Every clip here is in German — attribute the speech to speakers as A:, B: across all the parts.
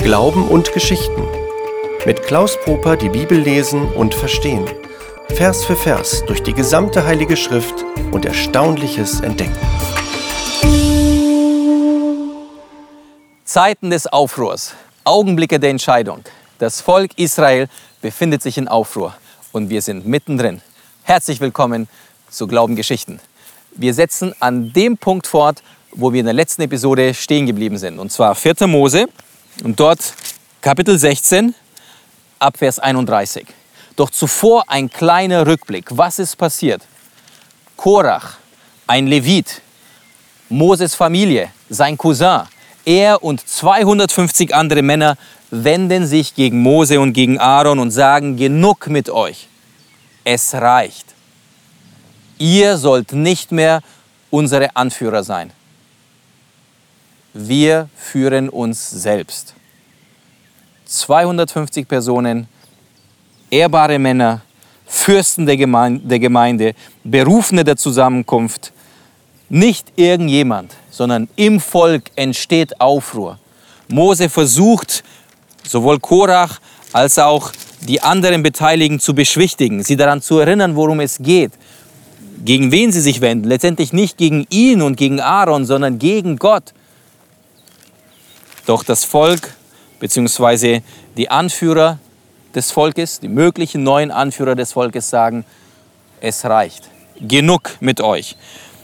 A: Glauben und Geschichten. Mit Klaus Poper die Bibel lesen und verstehen. Vers für Vers durch die gesamte Heilige Schrift und Erstaunliches entdecken.
B: Zeiten des Aufruhrs, Augenblicke der Entscheidung. Das Volk Israel befindet sich in Aufruhr und wir sind mittendrin. Herzlich willkommen zu Glaubengeschichten. Wir setzen an dem Punkt fort, wo wir in der letzten Episode stehen geblieben sind. Und zwar 4. Mose und dort Kapitel 16 ab Vers 31. Doch zuvor ein kleiner Rückblick. Was ist passiert? Korach, ein Levit, Moses Familie, sein Cousin, er und 250 andere Männer wenden sich gegen Mose und gegen Aaron und sagen, genug mit euch. Es reicht. Ihr sollt nicht mehr unsere Anführer sein. Wir führen uns selbst. 250 Personen, ehrbare Männer, Fürsten der Gemeinde, Berufene der Zusammenkunft. Nicht irgendjemand, sondern im Volk entsteht Aufruhr. Mose versucht, sowohl Korach als auch die anderen Beteiligten zu beschwichtigen, sie daran zu erinnern, worum es geht, gegen wen sie sich wenden. Letztendlich nicht gegen ihn und gegen Aaron, sondern gegen Gott. Doch das Volk bzw. die Anführer des Volkes, die möglichen neuen Anführer des Volkes sagen, es reicht. Genug mit euch.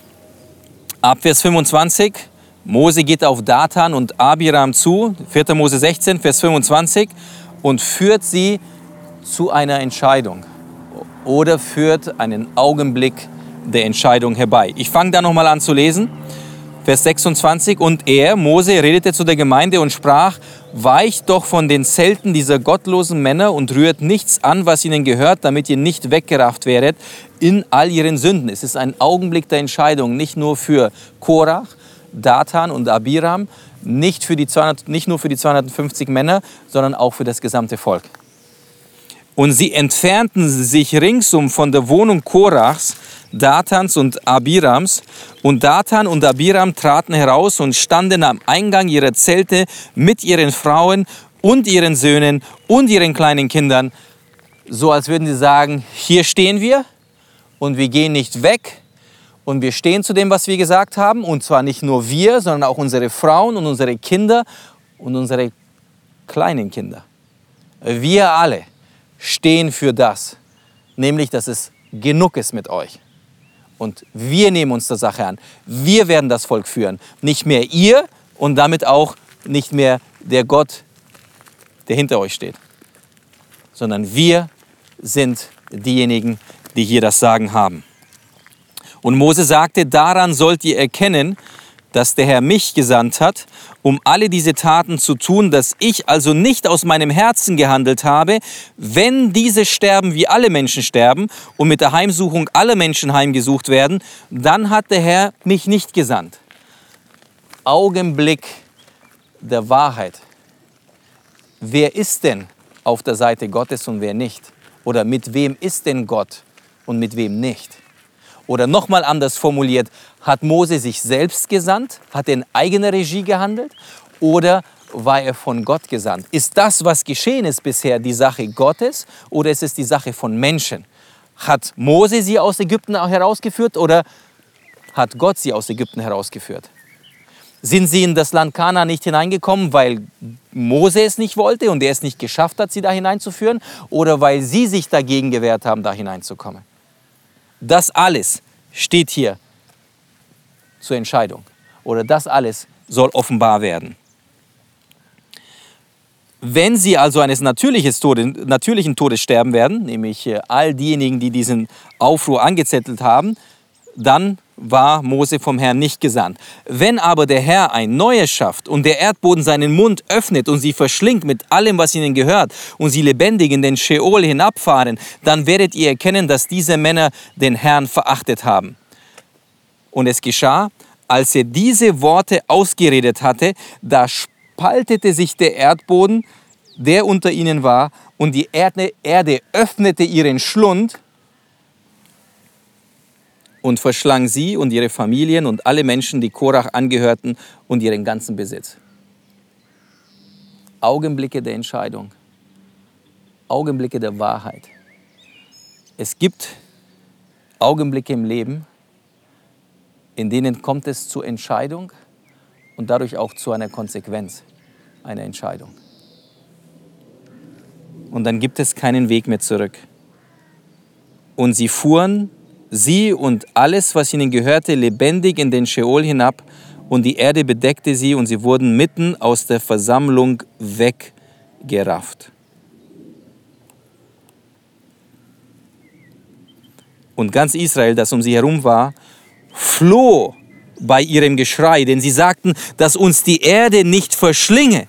B: Ab Vers 25, Mose geht auf Dathan und Abiram zu, 4. Mose 16, Vers 25, und führt sie zu einer Entscheidung oder führt einen Augenblick der Entscheidung herbei. Ich fange da nochmal an zu lesen. Vers 26, und er, Mose, redete zu der Gemeinde und sprach, weicht doch von den Zelten dieser gottlosen Männer und rührt nichts an, was ihnen gehört, damit ihr nicht weggerafft werdet in all ihren Sünden. Es ist ein Augenblick der Entscheidung, nicht nur für Korach, Dathan und Abiram, nicht nur für die 250 Männer, sondern auch für das gesamte Volk. Und sie entfernten sich ringsum von der Wohnung Korachs, Dathans und Abirams. Und Dathan und Abiram traten heraus und standen am Eingang ihrer Zelte mit ihren Frauen und ihren Söhnen und ihren kleinen Kindern, so als würden sie sagen, hier stehen wir und wir gehen nicht weg und wir stehen zu dem, was wir gesagt haben. Und zwar nicht nur wir, sondern auch unsere Frauen und unsere Kinder und unsere kleinen Kinder. Wir alle stehen für das, nämlich, dass es genug ist mit euch. Und wir nehmen uns der Sache an. Wir werden das Volk führen. Nicht mehr ihr und damit auch nicht mehr der Gott, der hinter euch steht. Sondern wir sind diejenigen, die hier das Sagen haben. Und Mose sagte, daran sollt ihr erkennen, dass der Herr mich gesandt hat, um alle diese Taten zu tun, dass ich also nicht aus meinem Herzen gehandelt habe, wenn diese sterben, wie alle Menschen sterben und mit der Heimsuchung aller Menschen heimgesucht werden, dann hat der Herr mich nicht gesandt. Augenblick der Wahrheit. Wer ist denn auf der Seite Gottes und wer nicht? Oder mit wem ist denn Gott und mit wem nicht? Oder nochmal anders formuliert, hat Mose sich selbst gesandt? Hat er in eigener Regie gehandelt? Oder war er von Gott gesandt? Ist das, was geschehen ist bisher, die Sache Gottes oder ist es die Sache von Menschen? Hat Mose sie aus Ägypten herausgeführt oder hat Gott sie aus Ägypten herausgeführt? Sind sie in das Land Kana nicht hineingekommen, weil Mose es nicht wollte und er es nicht geschafft hat, sie da hineinzuführen? Oder weil sie sich dagegen gewehrt haben, da hineinzukommen? Das alles steht hier zur Entscheidung. Oder das alles soll offenbar werden. Wenn sie also eines natürlichen Todes sterben werden, nämlich all diejenigen, die diesen Aufruhr angezettelt haben, dann war Mose vom Herrn nicht gesandt. Wenn aber der Herr ein Neues schafft und der Erdboden seinen Mund öffnet und sie verschlingt mit allem, was ihnen gehört und sie lebendig in den Scheol hinabfahren, dann werdet ihr erkennen, dass diese Männer den Herrn verachtet haben. Und es geschah, als er diese Worte ausgeredet hatte, da spaltete sich der Erdboden, der unter ihnen war, und die Erde öffnete ihren Schlund und verschlang sie und ihre Familien und alle Menschen, die Korach angehörten, und ihren ganzen Besitz. Augenblicke der Entscheidung, Augenblicke der Wahrheit. Es gibt Augenblicke im Leben, in denen kommt es zur Entscheidung und dadurch auch zu einer Konsequenz einer Entscheidung. Und dann gibt es keinen Weg mehr zurück. Und sie fuhren, sie und alles, was ihnen gehörte, lebendig in den Scheol hinab, und die Erde bedeckte sie, und sie wurden mitten aus der Versammlung weggerafft. Und ganz Israel, das um sie herum war, floh bei ihrem Geschrei, denn sie sagten, dass uns die Erde nicht verschlinge.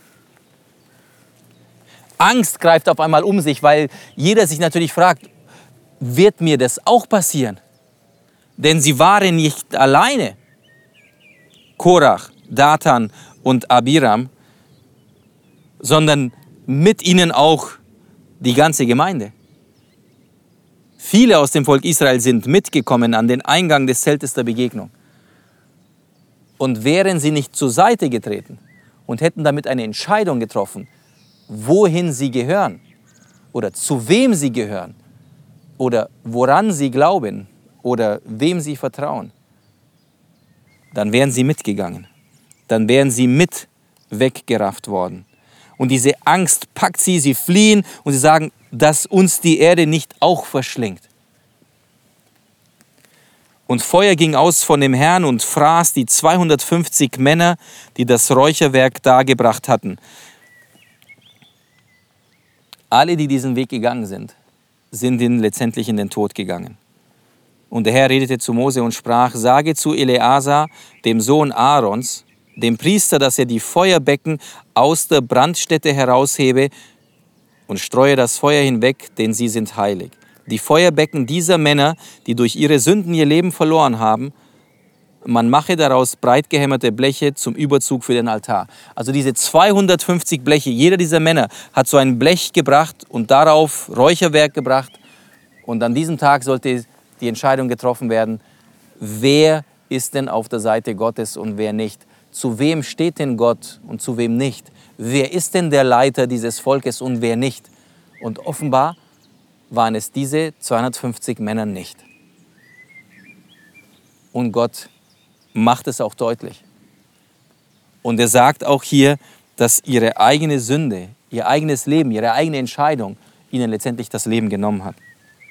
B: Angst greift auf einmal um sich, weil jeder sich natürlich fragt, wird mir das auch passieren? Denn sie waren nicht alleine, Korach, Datan und Abiram, sondern mit ihnen auch die ganze Gemeinde. Viele aus dem Volk Israel sind mitgekommen an den Eingang des Zeltes der Begegnung. Und wären sie nicht zur Seite getreten und hätten damit eine Entscheidung getroffen, wohin sie gehören oder zu wem sie gehören oder woran sie glauben oder wem sie vertrauen, dann wären sie mitgegangen. Dann wären sie mit weggerafft worden. Und diese Angst packt sie, sie fliehen und sie sagen, dass uns die Erde nicht auch verschlingt. Und Feuer ging aus von dem Herrn und fraß die 250 Männer, die das Räucherwerk dargebracht hatten. Alle, die diesen Weg gegangen sind, sind letztendlich in den Tod gegangen. Und der Herr redete zu Mose und sprach, sage zu Eleazar, dem Sohn Aarons, dem Priester, dass er die Feuerbecken aus der Brandstätte heraushebe und streue das Feuer hinweg, denn sie sind heilig. Die Feuerbecken dieser Männer, die durch ihre Sünden ihr Leben verloren haben, man mache daraus breit gehämmerte Bleche zum Überzug für den Altar. Also diese 250 Bleche, jeder dieser Männer hat so ein Blech gebracht und darauf Räucherwerk gebracht. Und an diesem Tag sollte die Entscheidung getroffen werden, wer ist denn auf der Seite Gottes und wer nicht. Zu wem steht denn Gott und zu wem nicht? Wer ist denn der Leiter dieses Volkes und wer nicht? Und offenbar waren es diese 250 Männer nicht. Und Gott macht es auch deutlich. Und er sagt auch hier, dass ihre eigene Sünde, ihr eigenes Leben, ihre eigene Entscheidung ihnen letztendlich das Leben genommen hat.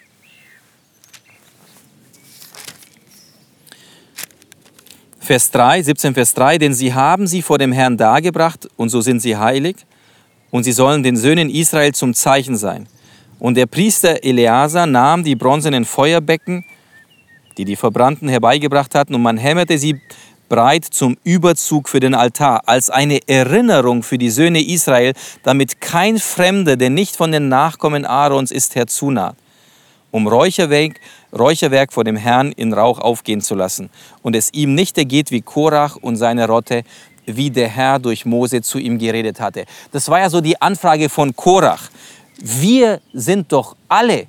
B: Vers 3, 17 Vers 3, denn sie haben sie vor dem Herrn dargebracht und so sind sie heilig und sie sollen den Söhnen Israel zum Zeichen sein. Und der Priester Eleazar nahm die bronzenen Feuerbecken, die die Verbrannten herbeigebracht hatten, und man hämmerte sie breit zum Überzug für den Altar, als eine Erinnerung für die Söhne Israel, damit kein Fremder, der nicht von den Nachkommen Aarons ist, herzunaht, um Räucherwerk vor dem Herrn in Rauch aufgehen zu lassen und es ihm nicht ergeht wie Korach und seine Rotte, wie der Herr durch Mose zu ihm geredet hatte. Das war ja so die Anfrage von Korach. Wir sind doch alle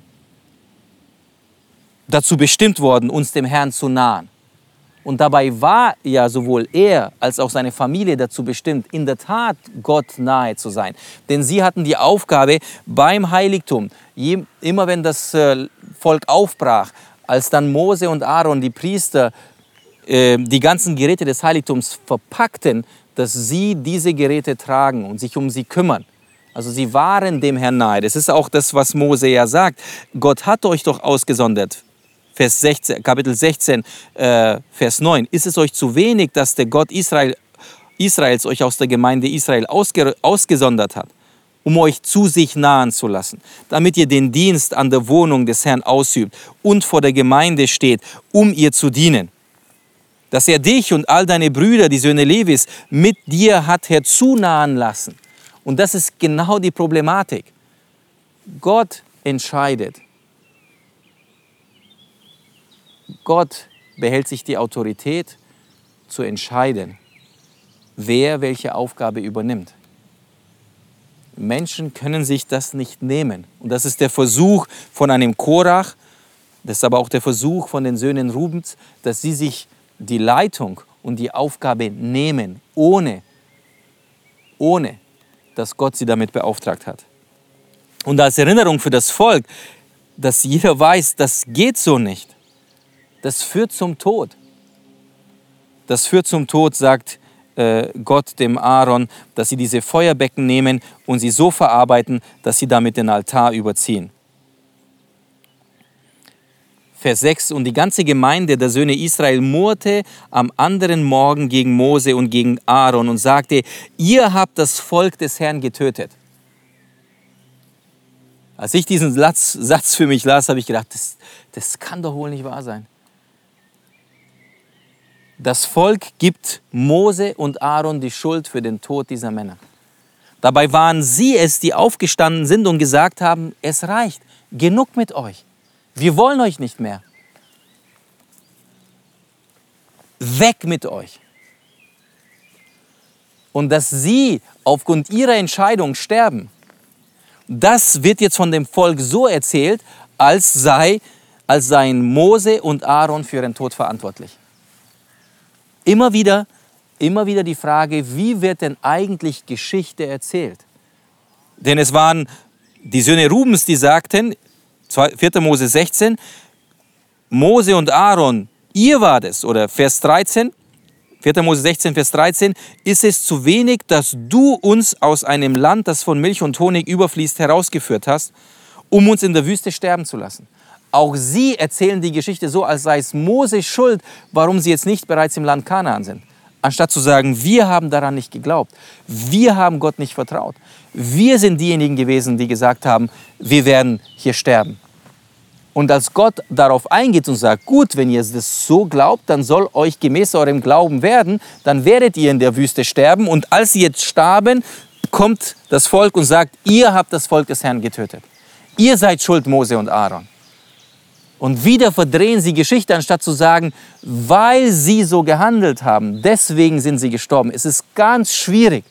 B: dazu bestimmt worden, uns dem Herrn zu nahen. Und dabei war ja sowohl er als auch seine Familie dazu bestimmt, in der Tat Gott nahe zu sein. Denn sie hatten die Aufgabe beim Heiligtum, immer wenn das Volk aufbrach, als dann Mose und Aaron, die Priester, die ganzen Geräte des Heiligtums verpackten, dass sie diese Geräte tragen und sich um sie kümmern. Also sie waren dem Herrn nahe. Das ist auch das, was Mose ja sagt. Gott hat euch doch ausgesondert. Vers 16, Kapitel 16, Vers 9. Ist es euch zu wenig, dass der Gott Israels euch aus der Gemeinde Israel ausgesondert hat, um euch zu sich nahen zu lassen, damit ihr den Dienst an der Wohnung des Herrn ausübt und vor der Gemeinde steht, um ihr zu dienen? Dass er dich und all deine Brüder, die Söhne Levis, mit dir hat herzunahen lassen. Und das ist genau die Problematik. Gott entscheidet. Gott behält sich die Autorität zu entscheiden, wer welche Aufgabe übernimmt. Menschen können sich das nicht nehmen. Und das ist der Versuch von einem Korach, das ist aber auch der Versuch von den Söhnen Rubens, dass sie sich die Leitung und die Aufgabe nehmen, ohne dass Gott sie damit beauftragt hat. Und als Erinnerung für das Volk, dass jeder weiß, das geht so nicht. Das führt zum Tod. Das führt zum Tod, sagt Gott dem Aaron, dass sie diese Feuerbecken nehmen und sie so verarbeiten, dass sie damit den Altar überziehen. Vers 6, und die ganze Gemeinde der Söhne Israel murrte am anderen Morgen gegen Mose und gegen Aaron und sagte, ihr habt das Volk des Herrn getötet. Als ich diesen Satz für mich las, habe ich gedacht, das kann doch wohl nicht wahr sein. Das Volk gibt Mose und Aaron die Schuld für den Tod dieser Männer. Dabei waren sie es, die aufgestanden sind und gesagt haben, es reicht, genug mit euch. Wir wollen euch nicht mehr. Weg mit euch. Und dass sie aufgrund ihrer Entscheidung sterben, das wird jetzt von dem Volk so erzählt, als seien Mose und Aaron für ihren Tod verantwortlich. Immer wieder die Frage, wie wird denn eigentlich Geschichte erzählt? Denn es waren die Söhne Rubens, die sagten, 4. Mose 16, Mose und Aaron, ihr wart es, oder Vers 13, 4. Mose 16, Vers 13, ist es zu wenig, dass du uns aus einem Land, das von Milch und Honig überfließt, herausgeführt hast, um uns in der Wüste sterben zu lassen. Auch sie erzählen die Geschichte so, als sei es Mose schuld, warum sie jetzt nicht bereits im Land Kanaan sind. Anstatt zu sagen, wir haben daran nicht geglaubt, wir haben Gott nicht vertraut. Wir sind diejenigen gewesen, die gesagt haben, wir werden hier sterben. Und als Gott darauf eingeht und sagt, gut, wenn ihr das so glaubt, dann soll euch gemäß eurem Glauben werden, dann werdet ihr in der Wüste sterben. Und als sie jetzt starben, kommt das Volk und sagt, ihr habt das Volk des Herrn getötet. Ihr seid schuld, Mose und Aaron. Und wieder verdrehen sie Geschichte, anstatt zu sagen, weil sie so gehandelt haben, deswegen sind sie gestorben. Es ist ganz schwierig.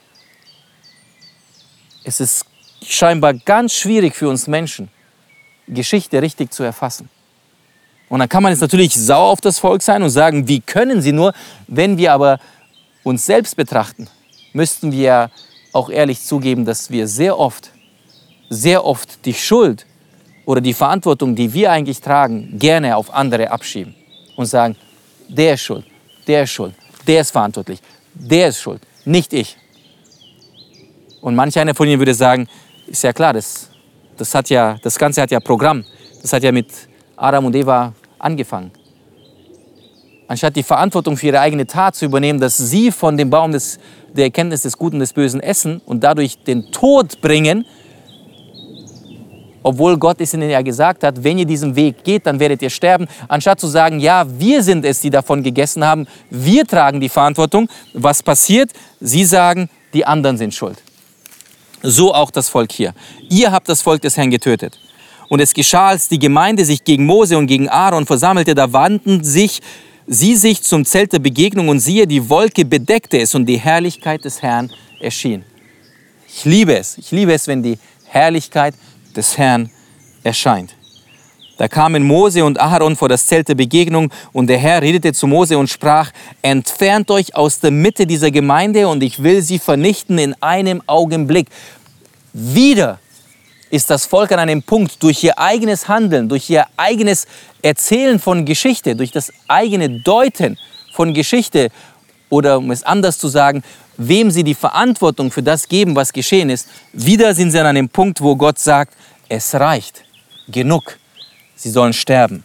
B: Es ist scheinbar ganz schwierig für uns Menschen, Geschichte richtig zu erfassen. Und dann kann man jetzt natürlich sauer auf das Volk sein und sagen, wie können sie nur? Wenn wir aber uns selbst betrachten, müssten wir auch ehrlich zugeben, dass wir sehr oft die Schuld oder die Verantwortung, die wir eigentlich tragen, gerne auf andere abschieben und sagen, der ist schuld, der ist schuld, der ist verantwortlich, der ist schuld, nicht ich. Und manch einer von Ihnen würde sagen, ist ja klar, das Ganze hat ja Programm, das hat ja mit Adam und Eva angefangen. Anstatt die Verantwortung für ihre eigene Tat zu übernehmen, dass sie von dem Baum der Erkenntnis des Guten und des Bösen essen und dadurch den Tod bringen, obwohl Gott es ihnen ja gesagt hat, wenn ihr diesen Weg geht, dann werdet ihr sterben. Anstatt zu sagen, ja, wir sind es, die davon gegessen haben, wir tragen die Verantwortung. Was passiert? Sie sagen, die anderen sind schuld. So auch das Volk hier. Ihr habt das Volk des Herrn getötet. Und es geschah, als die Gemeinde sich gegen Mose und gegen Aaron versammelte, da wandten sie sich zum Zelt der Begegnung und siehe, die Wolke bedeckte es und die Herrlichkeit des Herrn erschien. Ich liebe es, wenn die Herrlichkeit des Herrn erscheint. Da kamen Mose und Aaron vor das Zelt der Begegnung und der Herr redete zu Mose und sprach, entfernt euch aus der Mitte dieser Gemeinde und ich will sie vernichten in einem Augenblick. Wieder ist das Volk an einem Punkt, durch ihr eigenes Handeln, durch ihr eigenes Erzählen von Geschichte, durch das eigene Deuten von Geschichte oder um es anders zu sagen, wem sie die Verantwortung für das geben, was geschehen ist, wieder sind sie an einem Punkt, wo Gott sagt, es reicht, genug, sie sollen sterben.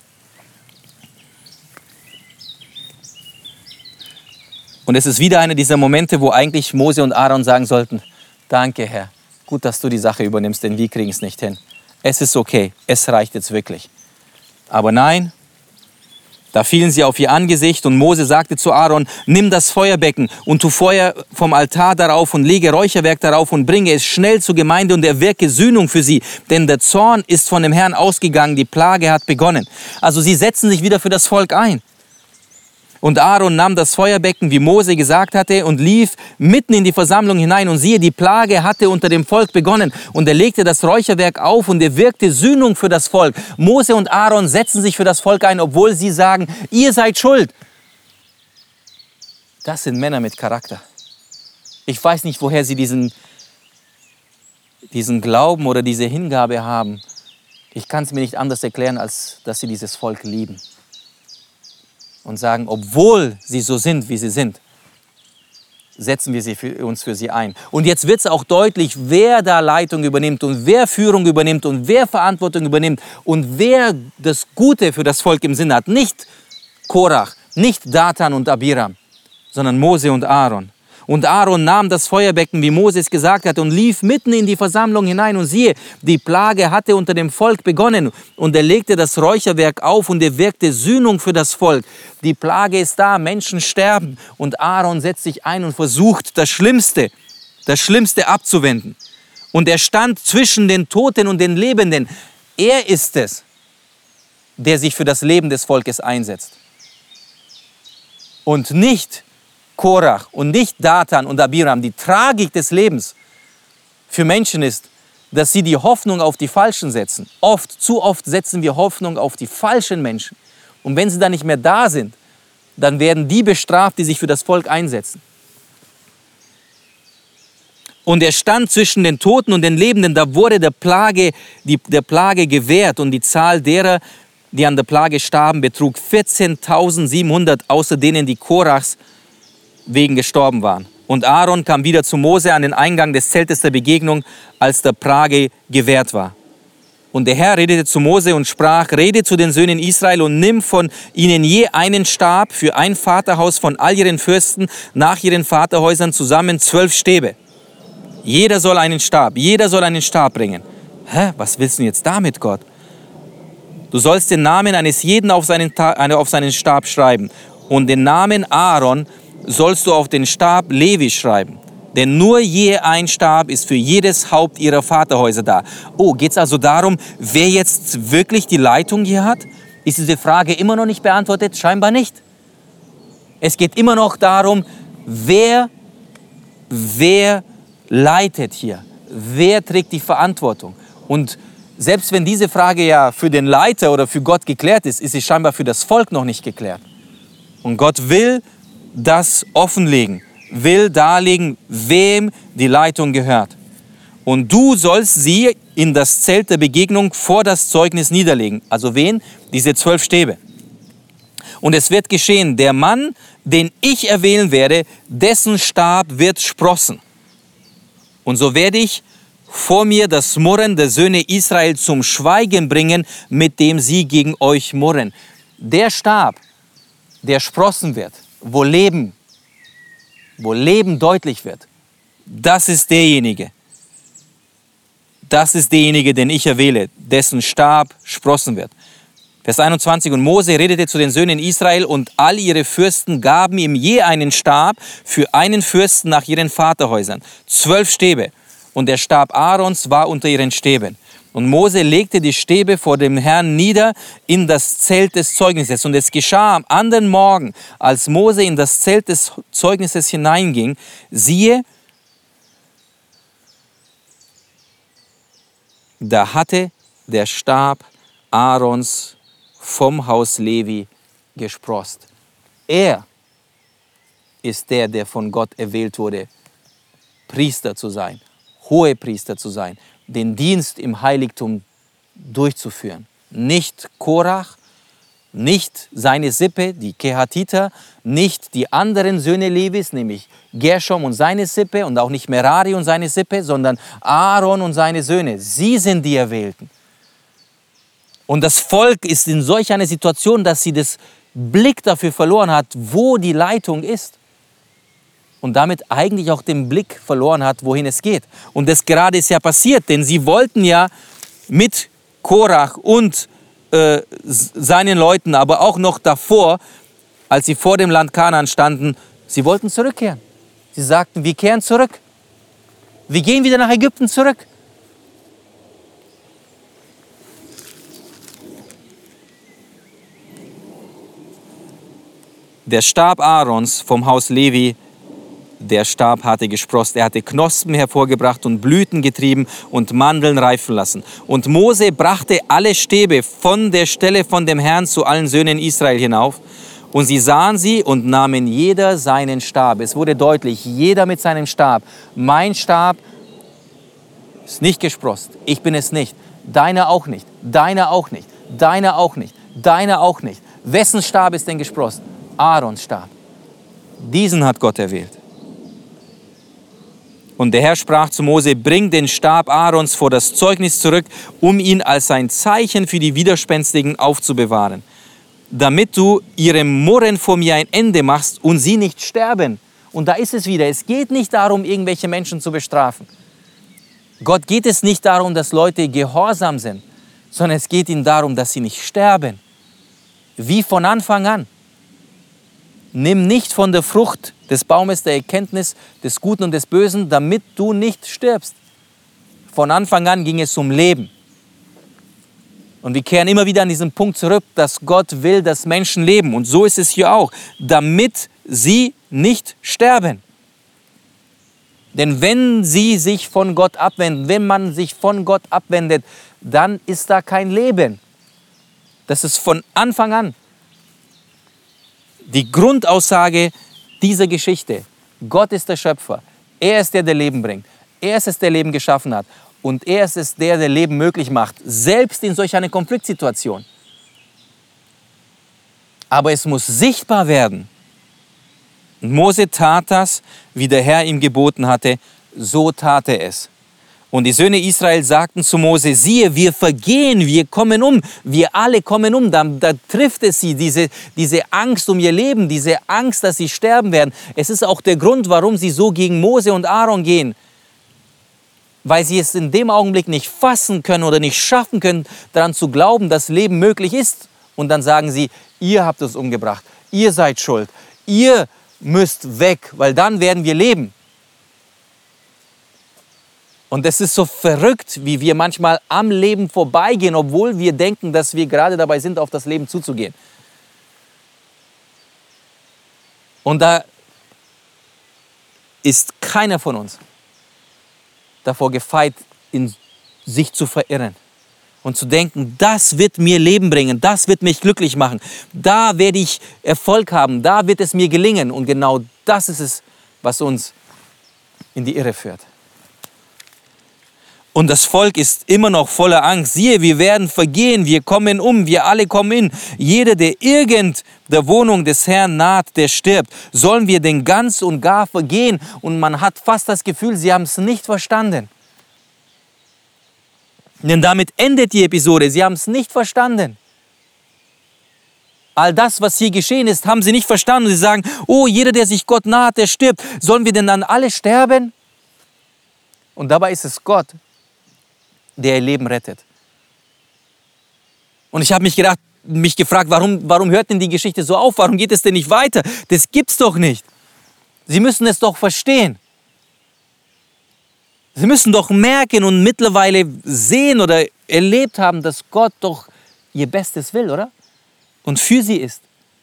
B: Und es ist wieder einer dieser Momente, wo eigentlich Mose und Aaron sagen sollten, danke Herr, gut, dass du die Sache übernimmst, denn wir kriegen es nicht hin. Es ist okay, es reicht jetzt wirklich. Aber nein, da fielen sie auf ihr Angesicht und Mose sagte zu Aaron, nimm das Feuerbecken und tu Feuer vom Altar darauf und lege Räucherwerk darauf und bringe es schnell zur Gemeinde und erwirke Sühnung für sie, denn der Zorn ist von dem Herrn ausgegangen, die Plage hat begonnen. Also sie setzen sich wieder für das Volk ein. Und Aaron nahm das Feuerbecken, wie Mose gesagt hatte, und lief mitten in die Versammlung hinein. Und siehe, die Plage hatte unter dem Volk begonnen. Und er legte das Räucherwerk auf und er wirkte Sühnung für das Volk. Mose und Aaron setzen sich für das Volk ein, obwohl sie sagen, ihr seid schuld. Das sind Männer mit Charakter. Ich weiß nicht, woher sie diesen Glauben oder diese Hingabe haben. Ich kann es mir nicht anders erklären, als dass sie dieses Volk lieben. Und sagen, obwohl sie so sind, wie sie sind, setzen wir uns für sie ein. Und jetzt wird es auch deutlich, wer da Leitung übernimmt und wer Führung übernimmt und wer Verantwortung übernimmt und wer das Gute für das Volk im Sinn hat. Nicht Korach, nicht Datan und Abiram, sondern Mose und Aaron. Und Aaron nahm das Feuerbecken, wie Moses gesagt hat, und lief mitten in die Versammlung hinein. Und siehe, die Plage hatte unter dem Volk begonnen. Und er legte das Räucherwerk auf und er wirkte Sühnung für das Volk. Die Plage ist da, Menschen sterben. Und Aaron setzt sich ein und versucht, das Schlimmste abzuwenden. Und er stand zwischen den Toten und den Lebenden. Er ist es, der sich für das Leben des Volkes einsetzt. Und nicht Korach und nicht Datan und Abiram. Die Tragik des Lebens für Menschen ist, dass sie die Hoffnung auf die Falschen setzen. Zu oft setzen wir Hoffnung auf die falschen Menschen. Und wenn sie dann nicht mehr da sind, dann werden die bestraft, die sich für das Volk einsetzen. Und er stand zwischen den Toten und den Lebenden. Da wurde der Plage gewährt und die Zahl derer, die an der Plage starben, betrug 14.700, außer denen die Korachs wegen gestorben waren. Und Aaron kam wieder zu Mose an den Eingang des Zeltes der Begegnung, als der Plage gewährt war. Und der Herr redete zu Mose und sprach, rede zu den Söhnen Israel und nimm von ihnen je einen Stab für ein Vaterhaus von all ihren Fürsten nach ihren Vaterhäusern zusammen 12 Stäbe. Jeder soll einen Stab bringen. Was willst du jetzt damit, Gott? Du sollst den Namen eines jeden auf seinen Stab schreiben und den Namen Aaron sollst du auf den Stab Levi schreiben. Denn nur je ein Stab ist für jedes Haupt ihrer Vaterhäuser da. Oh, geht es also darum, wer jetzt wirklich die Leitung hier hat? Ist diese Frage immer noch nicht beantwortet? Scheinbar nicht. Es geht immer noch darum, wer leitet hier? Wer trägt die Verantwortung? Und selbst wenn diese Frage ja für den Leiter oder für Gott geklärt ist, ist sie scheinbar für das Volk noch nicht geklärt. Und Gott will das offenlegen, will darlegen, wem die Leitung gehört. Und du sollst sie in das Zelt der Begegnung vor das Zeugnis niederlegen. Also wen? Diese 12 Stäbe. Und es wird geschehen, der Mann, den ich erwählen werde, dessen Stab wird sprossen. Und so werde ich vor mir das Murren der Söhne Israel zum Schweigen bringen, mit dem sie gegen euch murren. Der Stab, der sprossen wird, wo Leben deutlich wird, das ist derjenige, den ich erwähle, dessen Stab sprossen wird. Vers 21, und Mose redete zu den Söhnen Israel und all ihre Fürsten gaben ihm je einen Stab für einen Fürsten nach ihren Vaterhäusern, 12 Stäbe. Und der Stab Aarons war unter ihren Stäben. Und Mose legte die Stäbe vor dem Herrn nieder in das Zelt des Zeugnisses. Und es geschah am anderen Morgen, als Mose in das Zelt des Zeugnisses hineinging, siehe, da hatte der Stab Aarons vom Haus Levi gesprost. Er ist der von Gott erwählt wurde, Priester zu sein, Hohepriester zu sein, den Dienst im Heiligtum durchzuführen. Nicht Korach, nicht seine Sippe, die Kehatiter, nicht die anderen Söhne Levis, nämlich Gershom und seine Sippe und auch nicht Merari und seine Sippe, sondern Aaron und seine Söhne. Sie sind die Erwählten. Und das Volk ist in solch einer Situation, dass sie das Blick dafür verloren hat, wo die Leitung ist. Und damit eigentlich auch den Blick verloren hat, wohin es geht. Und das gerade ist ja passiert, denn sie wollten ja mit Korach und seinen Leuten, aber auch noch davor, als sie vor dem Land Kanaan standen, sie wollten zurückkehren. Sie sagten, wir kehren zurück. Wir gehen wieder nach Ägypten zurück. Der Stab Aarons vom Haus Levi, der Stab hatte gesprost, er hatte Knospen hervorgebracht und Blüten getrieben und Mandeln reifen lassen. Und Mose brachte alle Stäbe von der Stelle von dem Herrn zu allen Söhnen Israel hinauf. Und sie sahen sie und nahmen jeder seinen Stab. Es wurde deutlich, jeder mit seinem Stab. Mein Stab ist nicht gesprost. Ich bin es nicht. Deiner auch nicht. Deiner auch nicht. Deiner auch nicht. Deiner auch nicht. Wessen Stab ist denn gesprost? Aarons Stab. Diesen hat Gott erwählt. Und der Herr sprach zu Mose, bring den Stab Aarons vor das Zeugnis zurück, um ihn als ein Zeichen für die Widerspenstigen aufzubewahren, damit du ihrem Murren vor mir ein Ende machst und sie nicht sterben. Und da ist es wieder, es geht nicht darum, irgendwelche Menschen zu bestrafen. Gott geht es nicht darum, dass Leute gehorsam sind, sondern es geht ihnen darum, dass sie nicht sterben. Wie von Anfang an. Nimm nicht von der Frucht des Baumes der Erkenntnis des Guten und des Bösen, damit du nicht stirbst. Von Anfang an ging es um Leben. Und wir kehren immer wieder an diesen Punkt zurück, dass Gott will, dass Menschen leben. Und so ist es hier auch, damit sie nicht sterben. Denn wenn sie sich von Gott abwenden, wenn man sich von Gott abwendet, dann ist da kein Leben. Das ist von Anfang an die Grundaussage dieser Geschichte. Gott ist der Schöpfer. Er ist der, der Leben bringt. Er ist es, der Leben geschaffen hat. Und er ist es, der Leben möglich macht. Selbst in solch einer Konfliktsituation. Aber es muss sichtbar werden. Und Mose tat das, wie der Herr ihm geboten hatte. So tat er es. Und die Söhne Israel sagten zu Mose, siehe, wir vergehen, wir kommen um, wir alle kommen um. Da trifft es sie, diese Angst um ihr Leben, diese Angst, dass sie sterben werden. Es ist auch der Grund, warum sie so gegen Mose und Aaron gehen. Weil sie es in dem Augenblick nicht fassen können oder nicht schaffen können, daran zu glauben, dass Leben möglich ist. Und dann sagen sie, ihr habt es umgebracht, ihr seid schuld, ihr müsst weg, weil dann werden wir leben. Und es ist so verrückt, wie wir manchmal am Leben vorbeigehen, obwohl wir denken, dass wir gerade dabei sind, auf das Leben zuzugehen. Und da ist keiner von uns davor gefeit, in sich zu verirren und zu denken, das wird mir Leben bringen, das wird mich glücklich machen, da werde ich Erfolg haben, da wird es mir gelingen. Und genau das ist es, was uns in die Irre führt. Und das Volk ist immer noch voller Angst. Siehe, wir werden vergehen, wir kommen um, wir alle kommen in. Jeder, der irgend der Wohnung des Herrn naht, der stirbt. Sollen wir denn ganz und gar vergehen? Und man hat fast das Gefühl, sie haben es nicht verstanden. Denn damit endet die Episode. Sie haben es nicht verstanden. All das, was hier geschehen ist, haben sie nicht verstanden. Sie sagen, oh, jeder, der sich Gott naht, der stirbt. Sollen wir denn dann alle sterben? Und dabei ist es Gott, der ihr Leben rettet. Und ich habe mich gefragt, warum hört denn die Geschichte so auf? Warum geht es denn nicht weiter? Das gibt's doch nicht. Sie müssen es doch verstehen. Sie müssen doch merken und mittlerweile sehen oder erlebt haben, dass Gott doch ihr Bestes will, oder? Und für sie ist.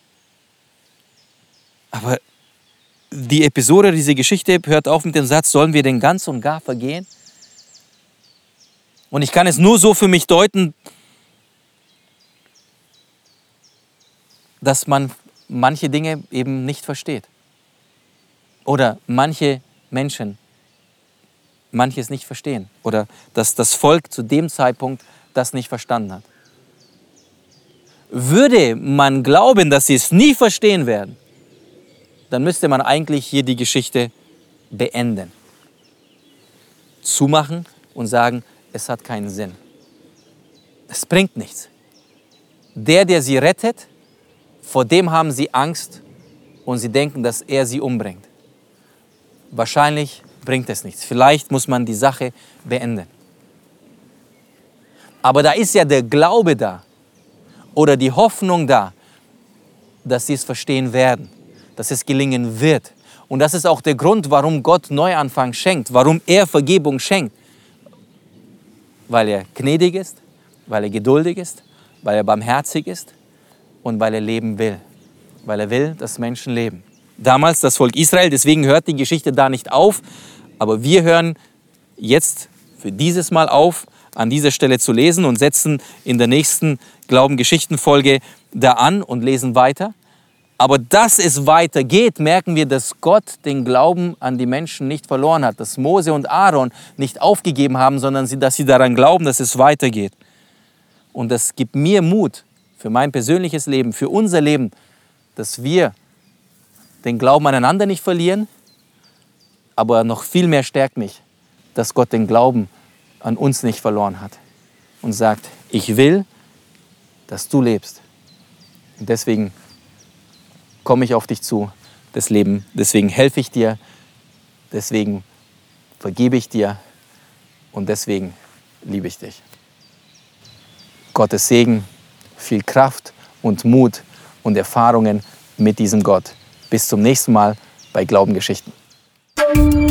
B: Aber die Episode, diese Geschichte hört auf mit dem Satz, sollen wir denn ganz und gar vergehen? Und ich kann es nur so für mich deuten, dass man manche Dinge eben nicht versteht. Oder manche Menschen manches nicht verstehen. Oder dass das Volk zu dem Zeitpunkt das nicht verstanden hat. Würde man glauben, dass sie es nie verstehen werden, dann müsste man eigentlich hier die Geschichte beenden. Zumachen und sagen, es hat keinen Sinn. Es bringt nichts. Der sie rettet, vor dem haben sie Angst und sie denken, dass er sie umbringt. Wahrscheinlich bringt es nichts. Vielleicht muss man die Sache beenden. Aber da ist ja der Glaube da oder die Hoffnung da, dass sie es verstehen werden, dass es gelingen wird. Und das ist auch der Grund, warum Gott Neuanfang schenkt, warum er Vergebung schenkt. Weil er gnädig ist, weil er geduldig ist, weil er barmherzig ist und weil er leben will. Weil er will, dass Menschen leben. Damals das Volk Israel, deswegen hört die Geschichte da nicht auf. Aber wir hören jetzt für dieses Mal auf, an dieser Stelle zu lesen und setzen in der nächsten Glauben-Geschichten-Folge da an und lesen weiter. Aber dass es weitergeht, merken wir, dass Gott den Glauben an die Menschen nicht verloren hat, dass Mose und Aaron nicht aufgegeben haben, sondern dass sie daran glauben, dass es weitergeht. Und das gibt mir Mut für mein persönliches Leben, für unser Leben, dass wir den Glauben aneinander nicht verlieren, aber noch viel mehr stärkt mich, dass Gott den Glauben an uns nicht verloren hat und sagt, ich will, dass du lebst. Und deswegen komme ich auf dich zu, das Leben. Deswegen helfe ich dir, deswegen vergebe ich dir und deswegen liebe ich dich. Gottes Segen, viel Kraft und Mut und Erfahrungen mit diesem Gott. Bis zum nächsten Mal bei Glaubengeschichten.